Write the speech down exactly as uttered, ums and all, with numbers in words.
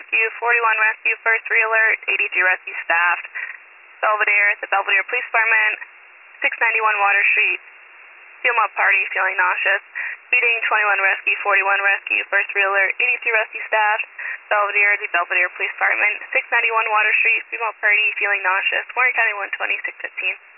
Rescue, forty-one Rescue, first re-alert, eighty-three Rescue staffed. Belvedere, the Belvedere Police Department, six ninety-one Water Street, feel up party, feeling nauseous. Speeding, twenty-one Rescue, forty-one Rescue, first re-alert, eighty-three Rescue staffed. Belvedere, the Belvedere Police Department, six ninety-one Water Street, female party, feeling nauseous. Warren County one twenty, six fifteen.